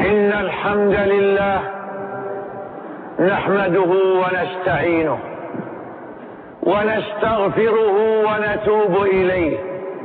إن الحمد لله نحمده ونستعينه ونستغفره ونتوب إليه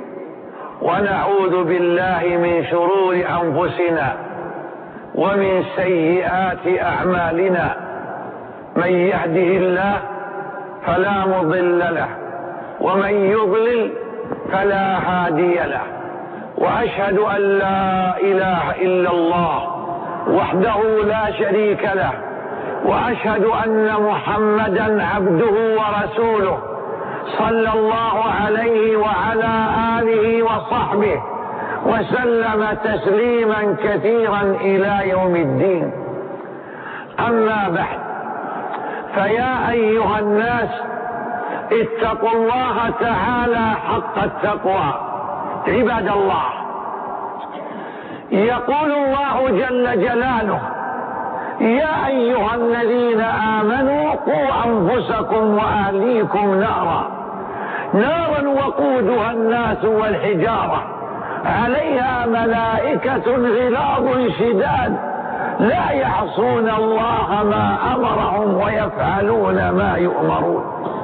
ونعوذ بالله من شرور أنفسنا ومن سيئات أعمالنا. من يهده الله فلا مضل له ومن يضلل فلا هادي له. وأشهد أن لا إله إلا الله وحده لا شريك له، وأشهد أن محمدا عبده ورسوله صلى الله عليه وعلى آله وصحبه وسلم تسليما كثيرا إلى يوم الدين. أما بعد، فيا أيها الناس اتقوا الله تعالى حق التقوى. عباد الله، يقول الله جل جلاله: يا أيها الذين آمنوا قوا أنفسكم وأهليكم نارا وقودها الناس والحجارة عليها ملائكة غلاظ شداد لا يعصون الله ما أمرهم ويفعلون ما يؤمرون.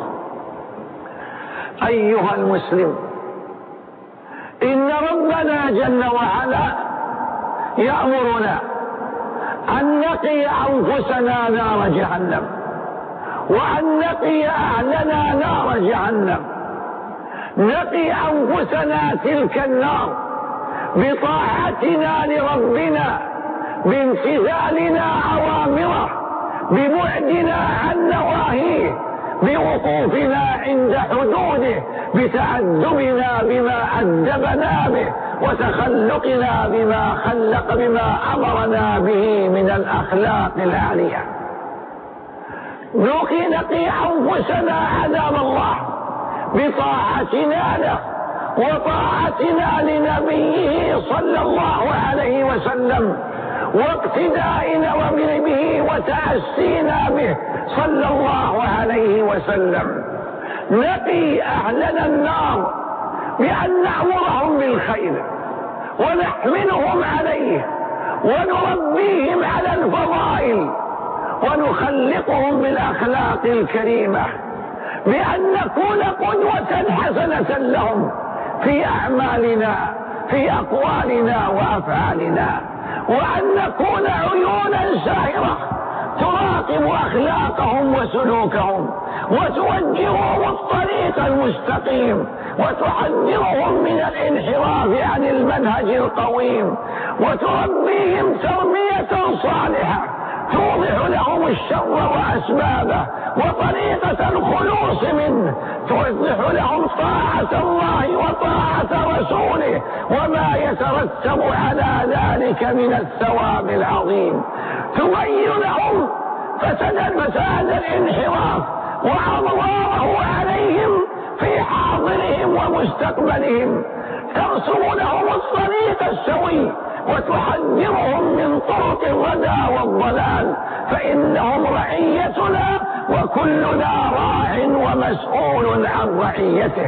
أيها المسلم، إن ربنا جل وعلا يأمرنا أن نقي أنفسنا نار جهنم، وأن نقي أهلنا نار جهنم. نقي أنفسنا تلك النار بطاعتنا لربنا، بامتثالنا أوامره، ببعدنا عن نواهيه، بوقوفنا عند حدوده، بتأدبنا بما أدبنا به، وتخلقنا بما أمرنا به من الأخلاق العالية. نقي أنفسنا عذاب الله بطاعتنا له وطاعتنا لنبيه صلى الله عليه وسلم، واقتدائنا به وتأسينا به صلى الله عليه وسلم. نقي أهلنا النار بأن نأمرهم بالخير ونحملهم عليه ونربيهم على الفضائل ونخلقهم بالأخلاق الكريمة، بأن نكون قدوة حسنة لهم في أعمالنا، في أقوالنا وأفعالنا، وأن نكون عيونا ساهرة تراقب أخلاقهم وسلوكهم وتوجههم الطريق المستقيم، وتحذرهم من الانحراف عن المنهج القويم، وتربيهم تربية صالحة توضح لهم الشر وأسبابه وطريقة الخلوص منه، توضح لهم طاعة الله وطاعة رسوله وما يترتب على ذلك من الثواب العظيم. تبين لهم فساد الانحراف وأضراره عليهم في حاضرهم ومستقبلهم، ترسم لهم الطريق السوي وتحذرهم من طرق الردى والضلال، فإنهم رعيتنا وكلنا راع ومسؤول عن رعيته.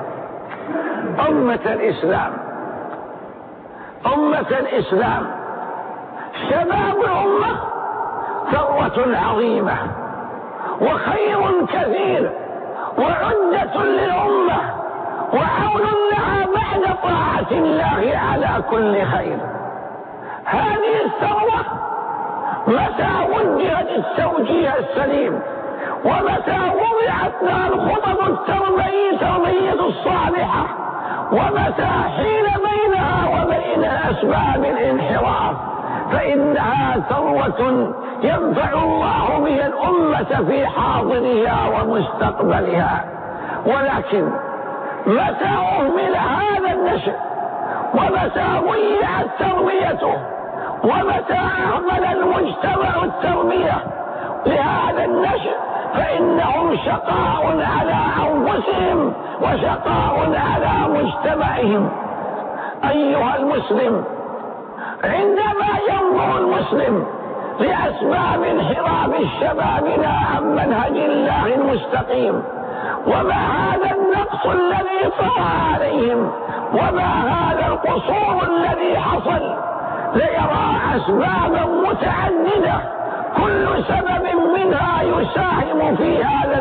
أمة الإسلام، شباب الأمة ثروة عظيمة وخير كثير وعدة للأمة وعون لها بعد طاعة الله على كل خير. هذه الثروة متى وجهت التوجيه السليم، ومتى وضعت لها الخطط التربية الصالحة، ومتى حيل بينها وبين أسباب الانحراف، فإنها ثروة ينفع الله بها الأمة في حاضرها ومستقبلها. ولكن متى أهمل هذا النشء، ومتى ضيعت تربيته، ومتى أهمل المجتمع التربية لهذا النشء، فإنهم شقاء على أنفسهم وشقاء على مجتمعهم. أيها المسلم، عندما ينظر المسلم لأسباب انحراف شبابنا عن منهج الله المستقيم، وما هذا النقص الذي طرأ عليهم، وما هذا القصور الذي حصل، ليرى أسبابا متعددة كل سبب منها يساهم في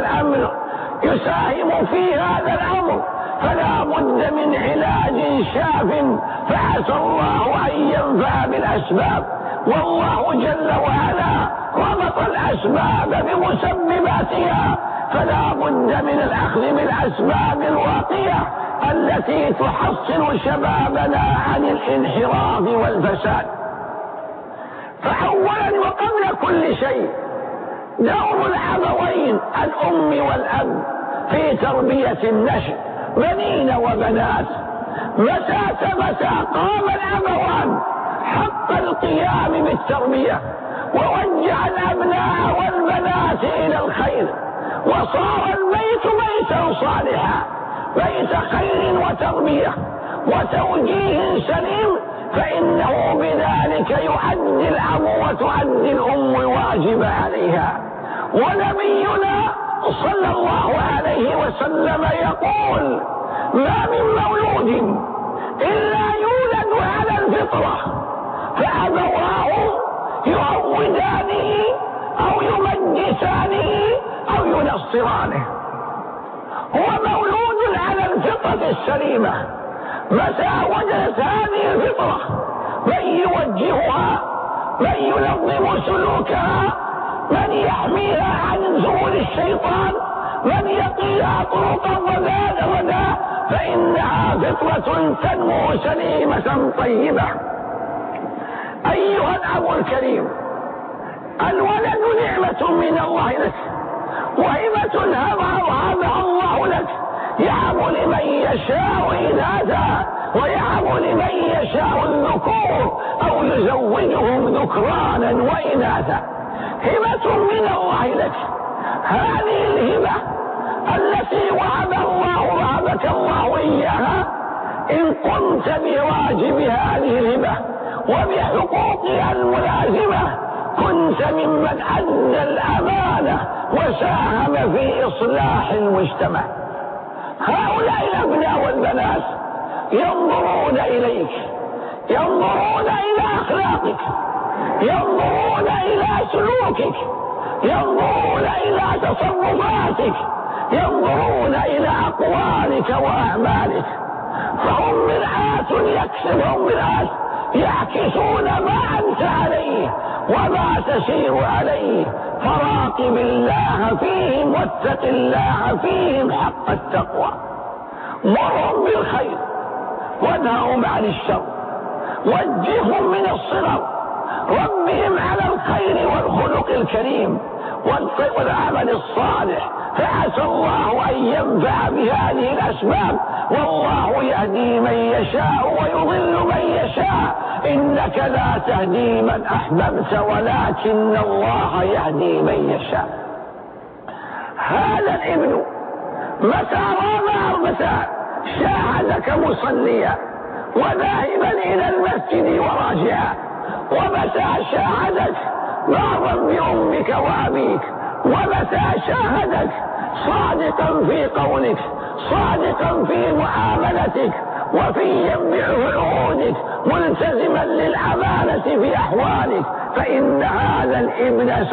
هذا الأمر، فلا بد من علاج شاف، فعسى الله أن ينفع بالأسباب. والله جل وعلا ربط الأسباب بمسبباتها، فلا بد من الأخذ بالأسباب الواقية التي تحصن شبابنا عن الانحراف والفساد. فأولا وقبل كل شيء دور الأبوين الأم والأب في تربية النشء بنين وبنات. متى قام الأبوان حق القيام بالتربية ووجه الأبناء والبنات إلى الخير، وصار البيت بيتا صالحا، بيت خير وتربية وتوجيه سليم، فإنه بذلك يؤدي الأب وتؤدي الأم الواجب عليها. ونبينا صلى الله عليه وسلم يقول: ما من مولود إلا يولد على الفطرة، فأبواه يعودانه أو يمجسانه أو ينصرانه. هو مولود على الفطرة السليمة، متى وجدت هذه الفطرة من يوجهها، من ينظم سلوكها، من يحميها عن زهور الشيطان، من يقيها طرق الردى، فإنها فطرة تنمو سليمة طيبة. أيها الأب الكريم، الولد نعمة من الله لك، وهبة هبها الله لك، يهب لمن يشاء إناثا ويهب لمن يشاء الذكور أو يزوجهم ذكرانا وإناثا. هبة من الله لك. هذه الهبة التي وهبك الله إياها، إن قمت بواجب هذه الهبة وبحقوقها الملازمة كنت ممن أدى الأمانة وساهم في إصلاح المجتمع. هؤلاء الأبناء والبنات ينظرون إليك، ينظرون إلى أخلاقك، ينظرون إلى سلوكك، ينظرون إلى تصرفاتك، ينظرون إلى أقوالك وأعمالك، فهم مرآة يعكسون ما أنت عليه وما تسير عليه، فراقب الله فيهم واتق الله فيهم حق التقوى. مرهم بالخير وانههم عن الشر، وجههم من الصغر، ربهم على الخير والخلق الكريم والعمل الصالح، فعسى الله أن ينفع بهذه الأسباب. والله يهدي من يشاء ويضل من يشاء، إنك لا تهدي من أحببت ولكن الله يهدي من يشاء. هذا الابن متى شاهدك مصليا وذاهبا إلى المسجد وراجعا، ومتى شاهدك بارا بأمك وأبيك، ومتى شاهدك صادقا في قولك، صادقا في معاملتك، وفيا بعهودك، ملتزما للأمانة في أحوالك، فإن هذا الابن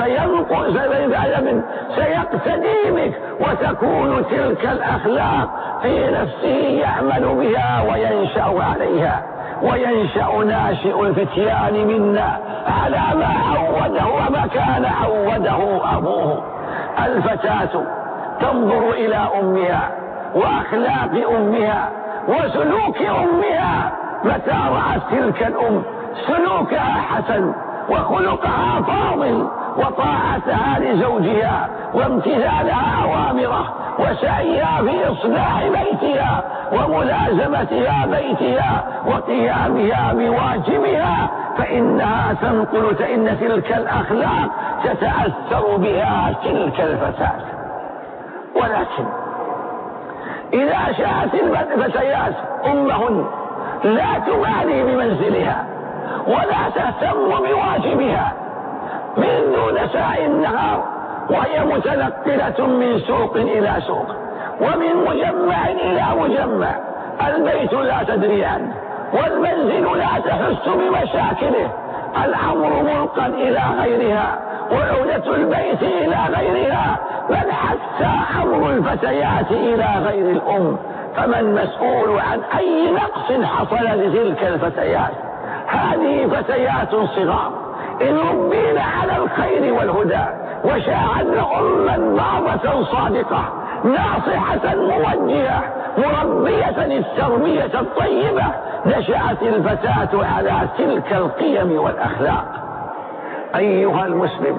سيقتدي بك، وتكون تلك الأخلاق في نفسه يعمل بها وينشأ عليها. وينشأ ناشئ الفتيان منا على ما عوده وما كان عوده أبوه. الفتاة تنظر إلى أمها وأخلاق أمها وسلوك أمها، متى رأت تلك الأم سلوكها حسن وخلقها فاضل وطاعتها لزوجها وامتثالها أوامره وسعيها في إصلاح بيتها وملازمتها بيتها وقيامها بواجبها، فإنها تنقل، فإن تلك الأخلاق تتأثر بها تلك الفتاة. ولكن إذا شاءت الفتيات أمهن لا تبالي بمنزلها ولا تهتم بواجبها منذ نساء النهار، وهي متنقلة من سوق إلى سوق ومن مجمع إلى مجمع، البيت لا تدري عنه والمنزل لا تحس بمشاكله، الأمر ملقا إلى غيرها وعودة البيت إلى غيرها، بل حتى أمر الفتيات إلى غير الأم. فمن مسؤول عن أي نقص حصل لتلك الفتيات؟ هذه فتيات صغار إن ربين على الخير والهدى وشاهدن أما ضابة صادقة ناصحة موجهة مربية التربية الطيبة، نشأت الفتاة على تلك القيم والأخلاق. أيها المسلم،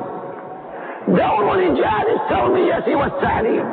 دور رجال التربية والتعليم،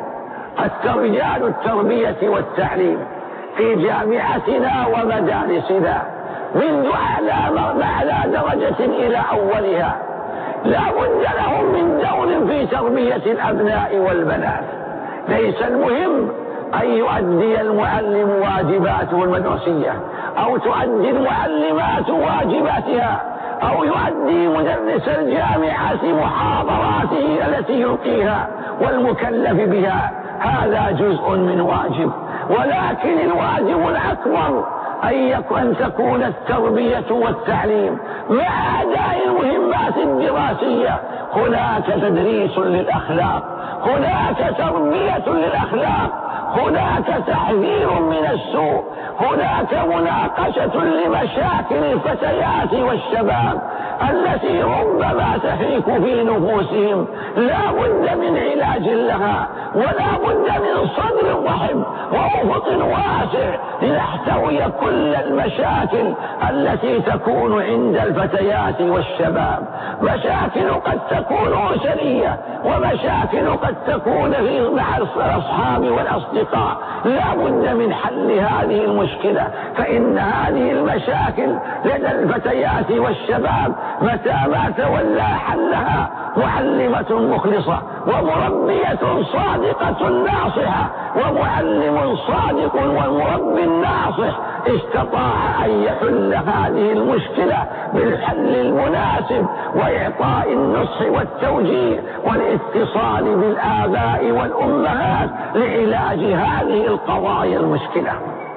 رجال التربية والتعليم في جامعتنا ومدارسنا منذ أعلى درجة إلى أولها لا بد لهم من دور في تربية الأبناء والبنات. ليس المهم أن يؤدي المعلم واجباته المدرسية أو تؤدي المعلمات واجباتها أو يؤدي مدرس الجامعة محاضراته التي يلقيها والمكلف بها، هذا جزء من واجب، ولكن الواجب الأكبر أن تكون التربية والتعليم مع أداء المهمات الدراسية هناك تدريس للأخلاق، هناك تربية للأخلاق، هناك تحذير من السوء، هناك مناقشة لمشاكل الفتيات والشباب التي ربما تحيك في نفوسهم، لا بد من علاج لها ولا بد من صدر رحب وأفق واسع لنحتوي كل المشاكل التي تكون عند الفتيات والشباب. مشاكل قد تكون أسرية ومشاكل قد تكون مع الأصحاب والأصدقاء، لا بد من حل هذه المشكلة، فإن هذه المشاكل لدى الفتيات والشباب متى ما تولى حلها معلمة مخلصة ومربية صادقة ناصحة ومعلم صادق والمربي الناصح استطاع أن يحل هذه المشكلة بالحل المناسب وإعطاء النصح والتوجيه والاتصال بالآباء والأمهات لعلاج هذه القضايا المشكلة.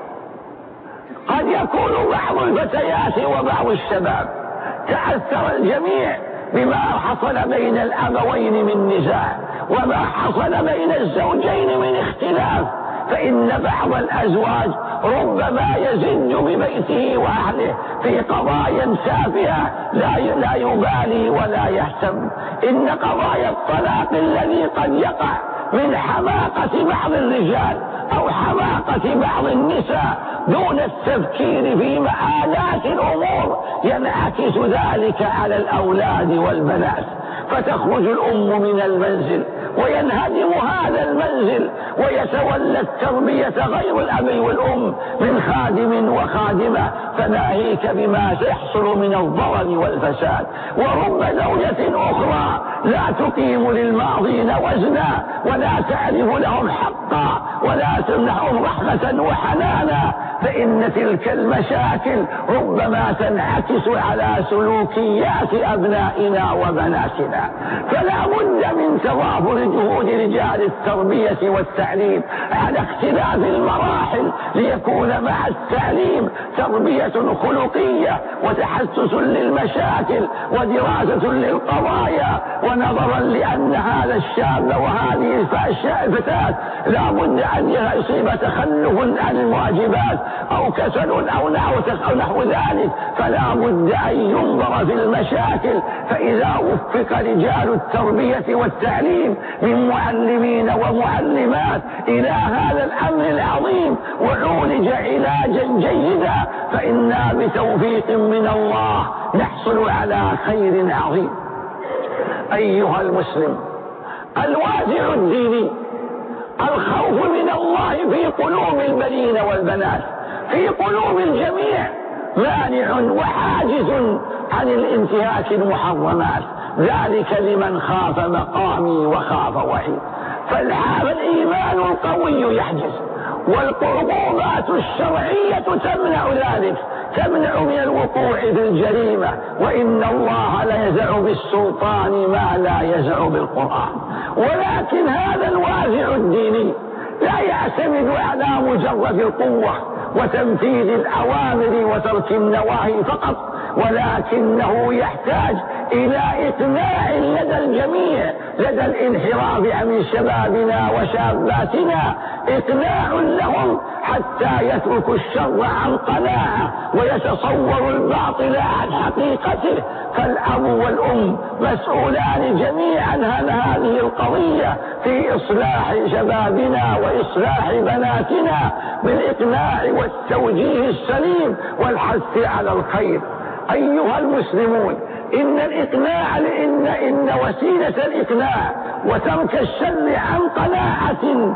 قد يكون بعض الفتيات وبعض الشباب تأثر الجميع بما حصل بين الأبوين من نزاع وما حصل بين الزوجين من اختلاف، فإن بعض الأزواج ربما يزج ببيته وأهله في قضايا تافهة لا يبالي ولا يهتم. إن قضايا الطلاق الذي قد يقع من حماقة بعض الرجال أو حماقة بعض النساء دون التفكير في مآلات الأمور ينعكس ذلك على الأولاد والبنات، فتخرج الأم من المنزل وينهدم هذا المنزل ويتولى التربية غير الأب والأم من خادم وخادمة، فناهيك بما سيحصل من الضرر والفساد. ورب زوجة أخرى لا تقيم للماضين وزنا ولا تعرف لهم حقا ولا تمنحهم رحمة وحنانا، فإن تلك المشاكل ربما تنعكس على سلوكيات أبنائنا وبناتنا. فلا بد من تضافر جهود رجال التربية والتعليم على اختلاف المراحل ليكون مع التعليم تربية خلقية وتحسس للمشاكل ودراسة للقضايا، ونظرا لأن هذا الشاب وهذه الفتاة لا بد أن يصيب تخلف عن المواجبات أو كسل أو نحو ذلك، فلا بد أن ينظر في المشاكل. فإذا وفق رجال التربية والتعليم من معلمين ومعلمات إلى هذا الأمر العظيم وعولج علاجا جيدا، فإنا بتوفيق من الله نحصل على خير عظيم. أيها المسلم، الوازع الديني الخوف من الله في قلوب البنين والبنات في قلوب الجميع مانع وحاجز عن الانتهاك المحرمات، ذلك لمن خاف مقامي وخاف وعيد. فالإيمان القوي يحجز، والقربات الشرعية تمنع ذلك، تمنع من الوقوع في الجريمة، وإن الله ليزع بالسلطان ما لا يزع بالقرآن. ولكن هذا الوازع الديني لا يعتمد على مجرد القوة وتنفيذ الأوامر وترك النواهي فقط، ولكنه يحتاج إلى إقناع لدى الجميع، لدى الانحراف عن شبابنا وشاباتنا، إقناع لهم حتى يتركوا الشر عن قناعة ويتصوروا الباطل عن حقيقته. فالأب والأم مسؤولان جميعا عن هذه القضية في إصلاح شبابنا وإصلاح بناتنا بالإقناع والتوجيه السليم والحث على الخير. أيها المسلمون، إن الإقناع إن وسيلة الإقناع وترك الشر عن قناعة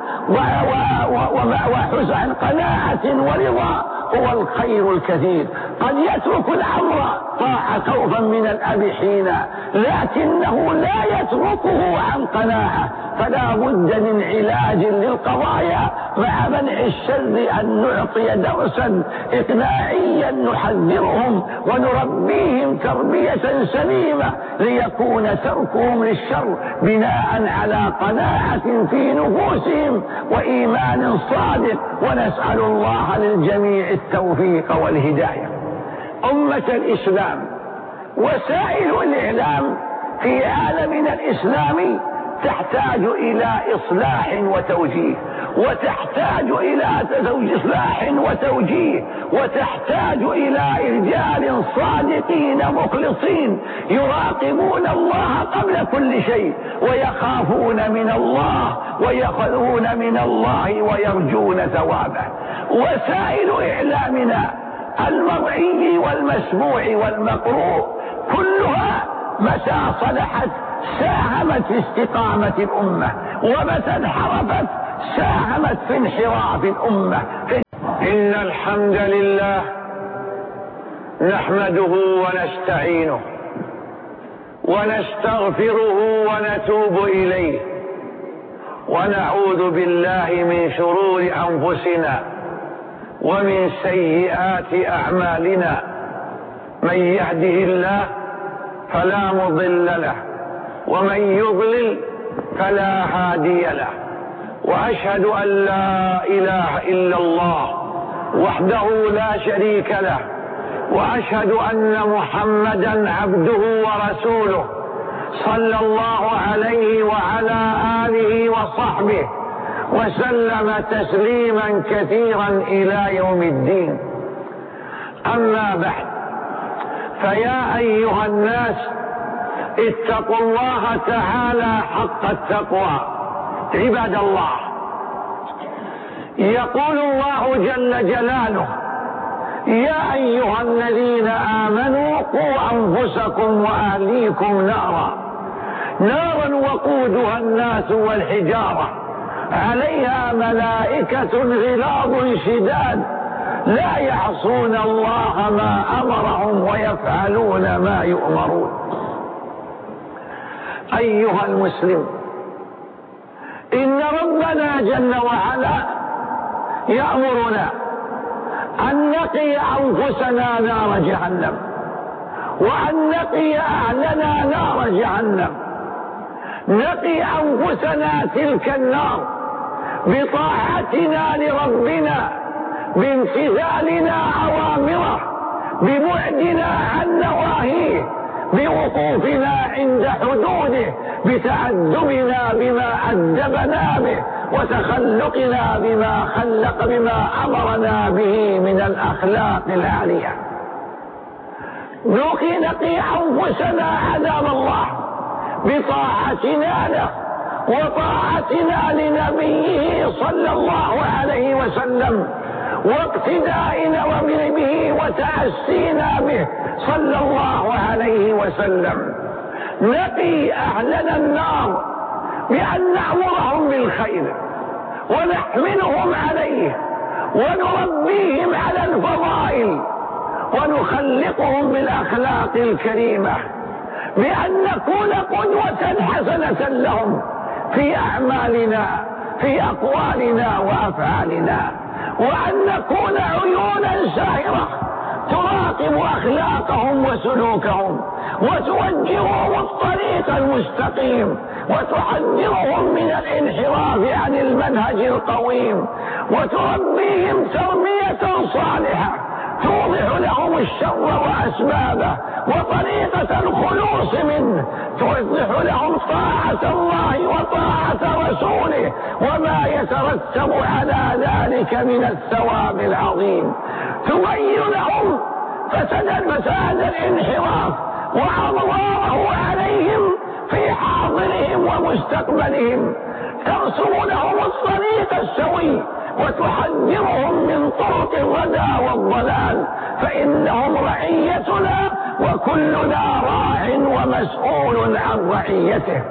وحسن قناعة ورضا هو الخير الكثير. قد يترك الأمر طاعة خوفا من الأب حينا، لكنه لا يتركه عن قناعة، فلا بد من علاج للقضايا مع منع الشر، أن نعطي درسا إقناعيا نحذرهم ونربيهم تربية سليمة ليكون تركهم للشر بناء على قناعة في نفوسهم وإيمان صادق. ونسأل الله للجميع التوفيق والهداية. أمة الإسلام، وسائل الإعلام في عالمنا الإسلامي تحتاج إلى إصلاح وتوجيه، وتحتاج إلى إصلاح وتوجيه، وتحتاج إلى رجال صادقين مخلصين يراقبون الله قبل كل شيء، ويخافون من الله ويخذون من الله ويرجون ثوابه. وسائل إعلامنا المرئي والمسموع والمقروء كلها متى صلحت ساهمت في استقامة الأمة، ومتى انحرفت ساهمت في انحراف الأمة. إن الحمد لله نحمده ونستعينه ونستغفره ونتوب إليه، ونعوذ بالله من شرور أنفسنا ومن سيئات أعمالنا. من يهده الله فلا مضل له، ومن يضلل فلا هادي له. وأشهد أن لا إله إلا الله وحده لا شريك له، وأشهد أن محمدا عبده ورسوله صلى الله عليه وعلى آله وصحبه وسلم تسليما كثيرا إلى يوم الدين. أما بعد، فيا أيها الناس، اتقوا الله تعالى حق التقوى. عباد الله، يقول الله جل جلاله: يا أيها الذين آمنوا قوا أنفسكم وأهليكم نارا وقودها الناس والحجارة عليها ملائكة غلاظ شداد لا يعصون الله ما أمرهم ويفعلون ما يؤمرون. أيها المسلم، إن ربنا جل وعلا يأمرنا أن نقي أنفسنا نار جهنم، وأن نقي أهلنا نار جهنم. نقي أنفسنا تلك النار بطاعتنا لربنا، بامتثالنا أوامره، ببعدنا عن نواهيه، بوقوفنا عند حدوده، بتأدبنا بما أدبنا به، وتخلقنا بما أمرنا به من الأخلاق العالية. نقي أنفسنا عذاب الله بطاعتنا له وطاعتنا لنبيه صلى الله عليه وسلم، واقتدائنا به وتأسينا به صلى الله عليه وسلم. نقي أهلنا النار بأن نأمرهم بالخير ونحملهم عليه، ونربيهم على الفضائل، ونخلقهم بالأخلاق الكريمة، بأن نكون قدوة حسنة لهم في أعمالنا، في أقوالنا وأفعالنا، وأن نكون عيونا سائرة تراقب أخلاقهم وسلوكهم، وتوجههم الطريق المستقيم، وتحذرهم من الانحراف عن المنهج القويم، وتربيهم تربية صالحة توضح لهم الشر وأسبابه وطريقة الخلوص منه، توضح لهم طاعة الله وطاعة رسوله وما يترتب على ذلك من الثواب العظيم، تبين لهم فساد الانحراف وأضراره عليهم في حاضرهم ومستقبلهم، ترسم لهم الطريق السوي وتحذرهم من طرق الردى والضلال، فإنهم رعيتنا وكلنا راع ومسؤول عن رعيته.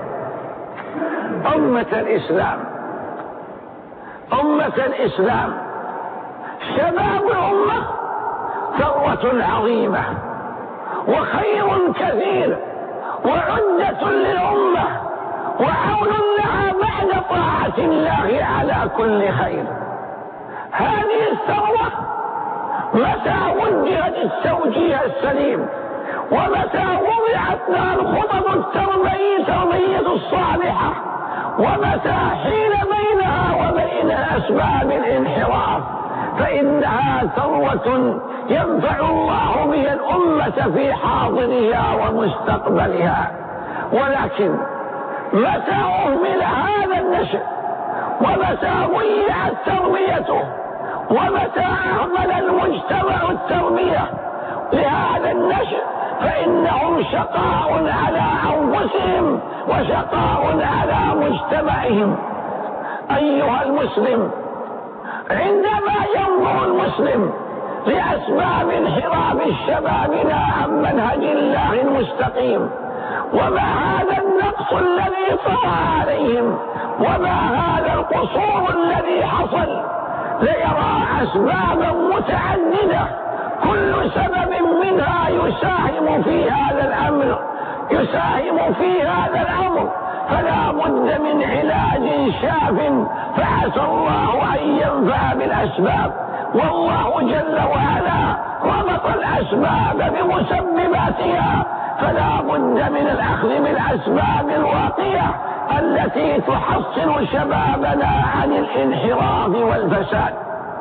أمة الإسلام شباب الأمة ثروة عظيمة وخير كثير وعدة للأمة وعون لها بعد طاعة الله على كل خير. هذه الثروة متى وجهت التوجيه السليم ومتى وضعت لها الخطط التربوية الصالحة ومتى حيل بينها وبين أسباب الانحراف فإنها ثروة ينفع الله بها الأمة في حاضرها ومستقبلها. ولكن متى أهمل هذا النشء ومتى ضيعت تربيته ومتى أهمل المجتمع التربية لهذا النشء فإنهم شقاء على أنفسهم وشقاء على مجتمعهم. أيها المسلم، عندما ينظر المسلم لأسباب انحراف شبابنا عن منهج الله المستقيم وما هذا النقص الذي طرأ عليهم وما هذا القصور الذي حصل ليرى أسبابا متعددة كل سبب منها يساهم في هذا الأمر فلا بد من علاج شاف، فعسى الله أن ينفع بالأسباب، والله جل وعلا ربط الأسباب بمسبباتها، فلا بد من الأخذ بالأسباب الواقية التي تحصن شبابنا عن الانحراف والفساد.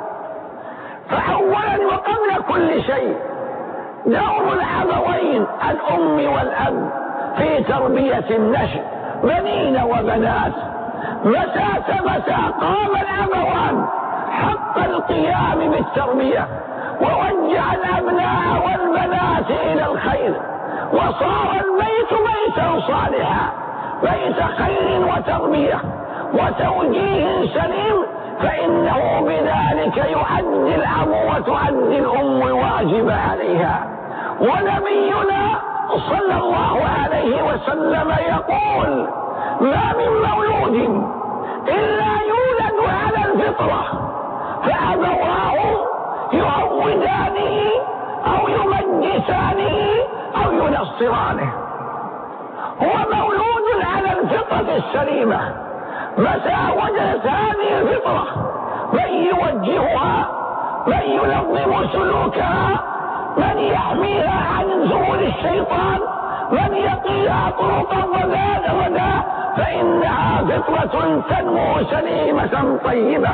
فأولا وقبل كل شيء دور الأبوين الأم والأب في تربية النشء بنين وبنات. متى قام الأبوان حق القيام بالتربية ووجه الأبناء والبنات إلى الخير وصار البيت بيتا صالحا، بيت خير وتربية وتوجيه سليم، فإنه بذلك يؤدي الأب وتؤدي الأم الواجب عليها. ونبينا صلى الله عليه وسلم يقول: ما من مولود إلا يولد على الفطرة فأبواه يعودانه أو يمجسانه أو ينصرانه. هو مولود على الفطرة السليمة، متى وجدت هذه الفطرة من يوجهها، من ينظم سلوكها، من يحميها عن زهور الشيطان، من يقيها طرقا ودا فإنها فطرة تنمو سليمة طيبة.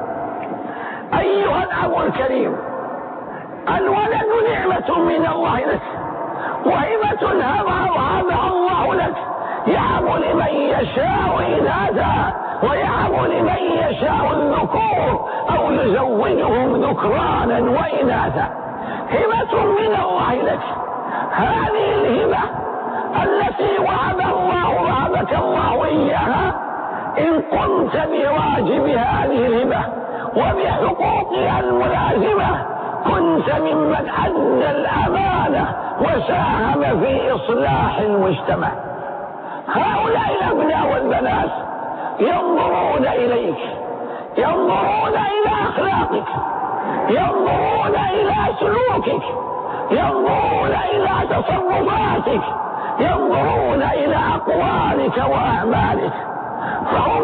أيها الأب الكريم، الولد نعمة من الله لك وهبة هبها الله لك، يهب لمن يشاء إناثا ويهب لمن يشاء الذكور أو يزوجهم ذكرانا وإناثا. هبة من الله لك. هذه الهبة التي وهبك الله إياها إن قمت بواجب هذه الهبة وبحقوقها الملازمة كنت ممن أدى الأمانة وساهم في إصلاح المجتمع. هؤلاء الأبناء والبنات ينظرون إليك، ينظرون إلى أخلاقك، ينظرون إلى سلوكك، ينظرون إلى تصرفاتك، ينظرون إلى أقوالك وأعمالك، فهم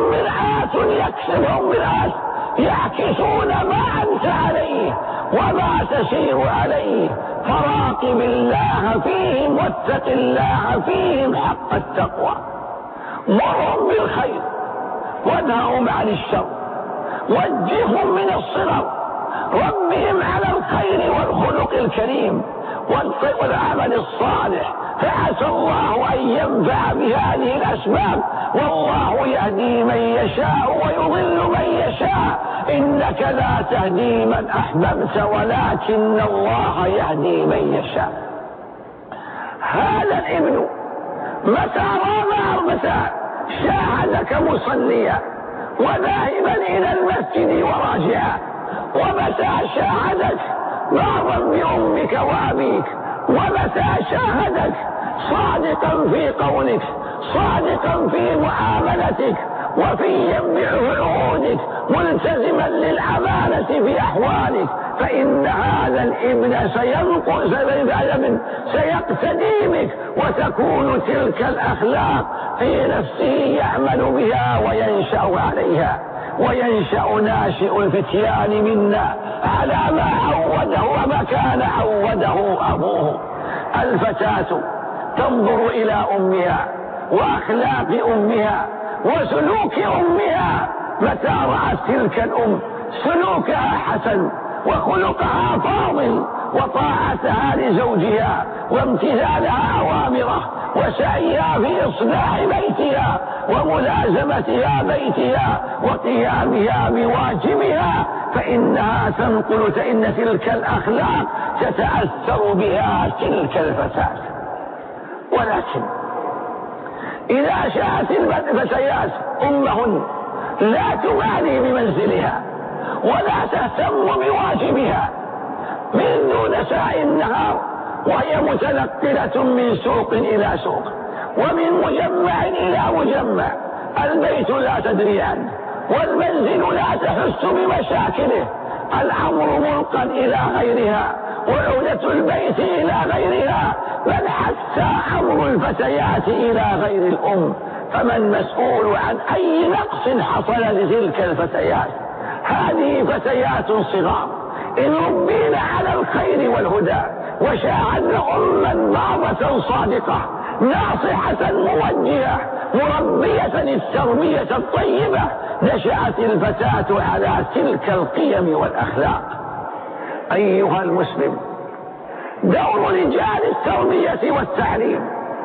مرآة يعكسون ما أنت عليه وما تسير عليه، فراقب الله فيهم واتق الله فيهم حق التقوى. مرهم بالخير وانههم عن الشر، وجههم من الصغر ربهم على الخير والخلق الكريم والعمل الصالح، فعسى الله أن ينفع بهذه الأسباب. والله يهدي من يشاء ويضل من يشاء، إنك لا تهدي من أحببت ولكن الله يهدي من يشاء. هذا الابن متى شاهدك مصليا وذاهبا إلى المسجد وراجعا، ومتى شاهدك بارا بأمك وأبيك، ومتى شاهدك صادقا في قولك، صادقا في معاملتك، وفيا بعهودك، ملتزما للأمانة في أحوالك، فإن هذا الابن سيقتدي بك، وتكون تلك الأخلاق في نفسه يعمل بها وينشأ عليها. وينشأ ناشئ الفتيان منا على ما عوده وما كان عوده أبوه. الفتاة تنظر إلى أمها وأخلاق أمها وسلوك أمها، متى رأت تلك الأم سلوكها حسن وخلقها فاضل وطاعتها لزوجها وامتثالها أوامره وسعيها في إصلاح بيتها وملازمتها بيتها وقيامها بواجبها، فإنها تنقل، فإن تلك الأخلاق تتأثر بها تلك الفتاة. ولكن إذا شاءت الفتيات أمهن لا تبالي بمنزلها ولا تهتم بواجبها من دون ساعي النهار، وهي متنقلة من سوق إلى سوق ومن مجمع إلى مجمع، البيت لا تدري عنه والمنزل لا تحس بمشاكله، الأمر ملقى إلى غيرها وعودة البيت إلى غيرها، بل حتى أمر الفتيات إلى غير الأم. فمن مسؤول عن أي نقص حصل لتلك الفتيات؟ هذه فتيات صغار إن ربينا على الخير والهدى وشاهدن أما ضابة صادقة ناصحة موجهة مربية التربية الطيبة، نشأت الفتاة على تلك القيم والأخلاق. أيها المسلم، دور رجال التربية والتعليم،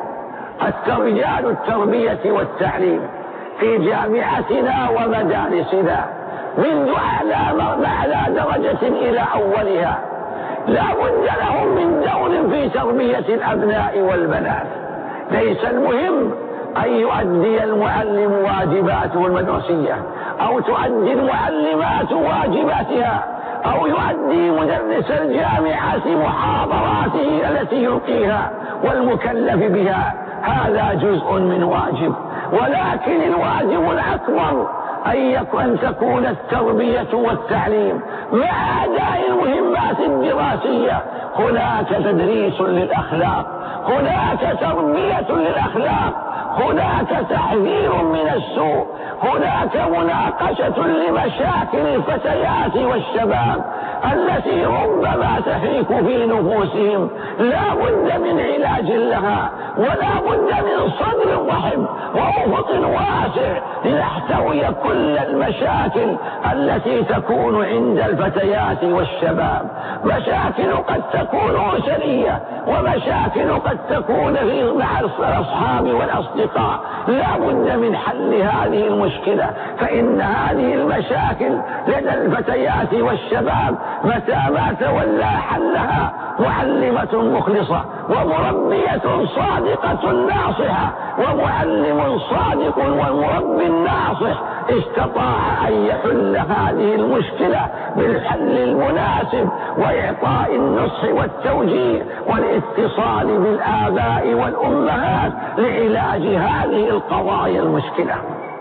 رجال التربية والتعليم في جامعتنا ومدارسنا منذ أعلى درجة إلى أولها لا بد لهم من دور في تربية الأبناء والبنات. ليس المهم أن يؤدي المعلم واجباته المدرسية أو تؤدي المعلمات واجباتها أو يؤدي مدرس الجامعة محاضراته التي يلقيها والمكلف بها، هذا جزء من واجب، ولكن الواجب الأكبر أن تكون التربية والتعليم مع أداء المهمات الدراسية هناك تدريس للأخلاق، هناك تربية للأخلاق، هناك تحذير من السوء، هناك مناقشة لمشاكل الفتيات والشباب التي ربما تحيك في نفوسهم، لا بد من علاج لها ولا بد من صدر رحب وأفق واسع لنحتوي كل المشاكل التي تكون عند الفتيات والشباب. مشاكل قد تكون أسرية ومشاكل قد تكون مع الأصحاب والأصدقاء، لا بد من حل هذه المشكلة، فإن هذه المشاكل لدى الفتيات والشباب متى ما تولى حلها معلمة مخلصة ومربية صادقة ناصحة ومعلم صادق ومربي ناصح استطاع أن يحل هذه المشكلة بالحل المناسب وإعطاء النصح والتوجيه والاتصال بالآباء والأمهات لعلاج هذه القضايا المشكلة.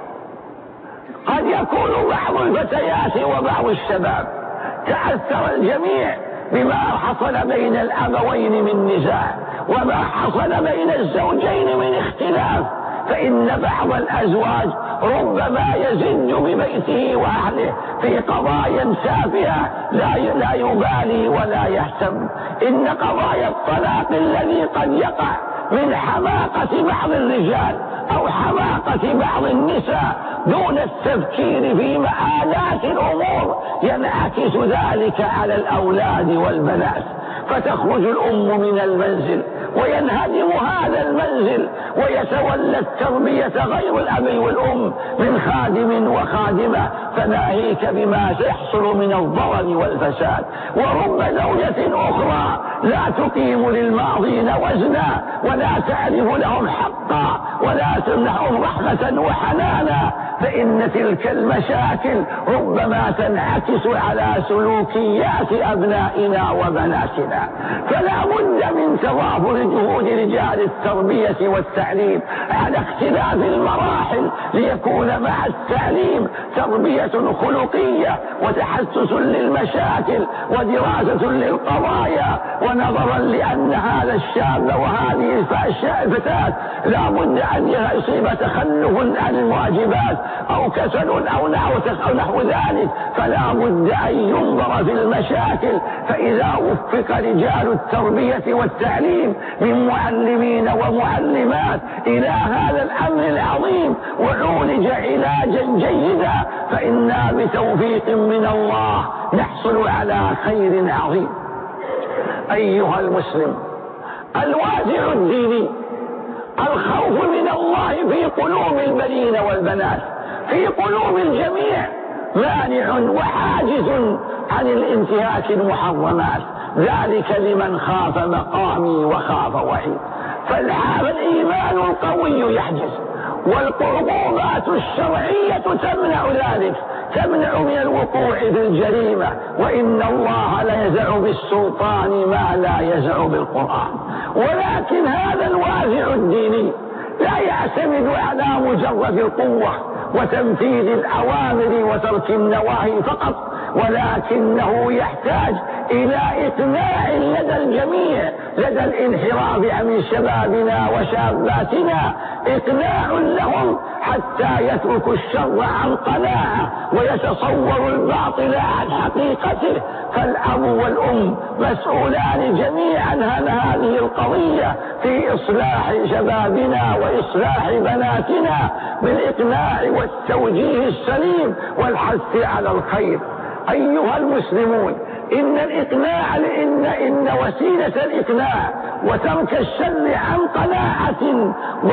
قد يكون بعض الفتيات وبعض الشباب تأثر الجميع بما حصل بين الأبوين من نزاع وما حصل بين الزوجين من اختلاف، فإن بعض الأزواج ربما يزج ببيته وأهله في قضايا تافهة لا يبالي ولا يهتم. إن قضايا الطلاق الذي قد يقع من حماقة بعض الرجال أو حماقة بعض النساء دون التفكير في مآلات الأمور ينعكس ذلك على الأولاد والبنات، فتخرج الأم من المنزل وينهدم هذا المنزل ويتولى التربية غير الأب والأم من خادم وخادمة، فناهيك بما سيحصل من الضرر والفساد. ورب زوجة أخرى لا تقيم للماضين وزنا ولا تعرف لهم حقا ولا تمنحهم رحمة وحنانا، فإن تلك المشاكل ربما تنعكس على سلوكيات أبنائنا وبناتنا. فلا بد من تضافر جهود رجال التربية والتعليم على اختلاف المراحل ليكون مع التعليم تربية خلقية وتحسس للمشاكل ودراسة للقضايا، ونظرا لأن هذا الشاب وهذه الفتاة لا بد أن يصيب تخلف عن الواجبات أو كسل أو نحو ذلك، فلا بد أن ينظر في المشاكل. فإذا وفق رجال التربية والتعليم من معلمين ومعلمات إلى هذا الأمر العظيم وعولج علاجا جيدا، فإنا بتوفيق من الله نحصل على خير عظيم. أيها المسلم، الوازع الديني الخوف من الله في قلوب البنين والبنات في قلوب الجميع مانع وحاجز عن الانتهاك المحرمات، ذلك لمن خاف مقامي وخاف وعيد. فالإيمان القوي يحجز، والقربات الشرعية تمنع ذلك، تمنع من الوقوع في الجريمة، وإن الله ليزع بالسلطان ما لا يزع بالقرآن. ولكن هذا الوازع الديني لا يعتمد على مجرد القوة وتنفيذ الأوامر وترك النواهي فقط، ولكنه يحتاج إلى إقناع لدى الجميع، لدى الانحراف عن شبابنا وشاباتنا، إقناع لهم حتى يتركوا الشر عن قناعة ويتصوروا الباطل عن حقيقته. فالأب والأم مسؤولان جميعا عن هذه القضية في إصلاح شبابنا وإصلاح بناتنا بالإقناع والتوجيه السليم والحث على الخير. أيها المسلمون، إن الإقناع إن وسيلة الإقناع وترك الشر عن قناعة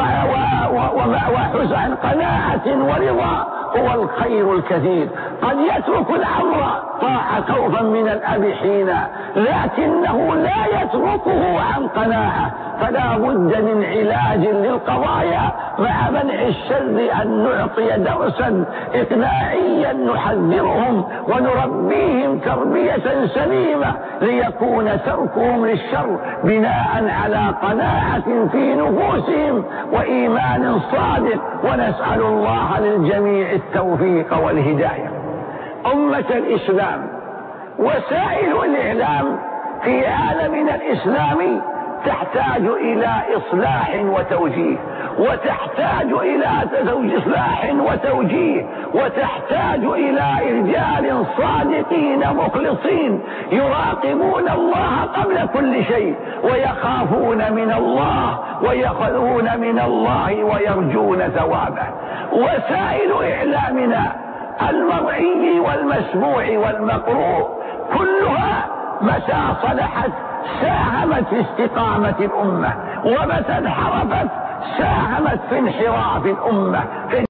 وحزن قناعة ورضا هو الخير الكثير. قد يترك الأمر طاعة خوفا من الأب حينا، لكنه لا يتركه عن قناعة، فلا بد من علاج للقضايا مع منع الشر أن نعطي درسا إقناعيا نحذرهم ونربيهم تربية سليمة ليكون تركهم للشر بناء على قناعة في نفوسهم وإيمان صادق، ونسأل الله للجميع التوفيق والهداية. أمة الإسلام، وسائل الإعلام في عالمنا الإسلامي تحتاج إلى إصلاح وتوجيه، وتحتاج إلى إصلاح وتوجيه، وتحتاج إلى رجال صادقين مخلصين يراقبون الله قبل كل شيء ويخافون من الله ويأخذون من الله ويرجون ثوابه. وسائل إعلامنا المرئي والمسموع والمقروء كلها متى صلحت ساهمت في استقامة الأمة، ومتى انحرفت ساهمت في انحراف الأمة.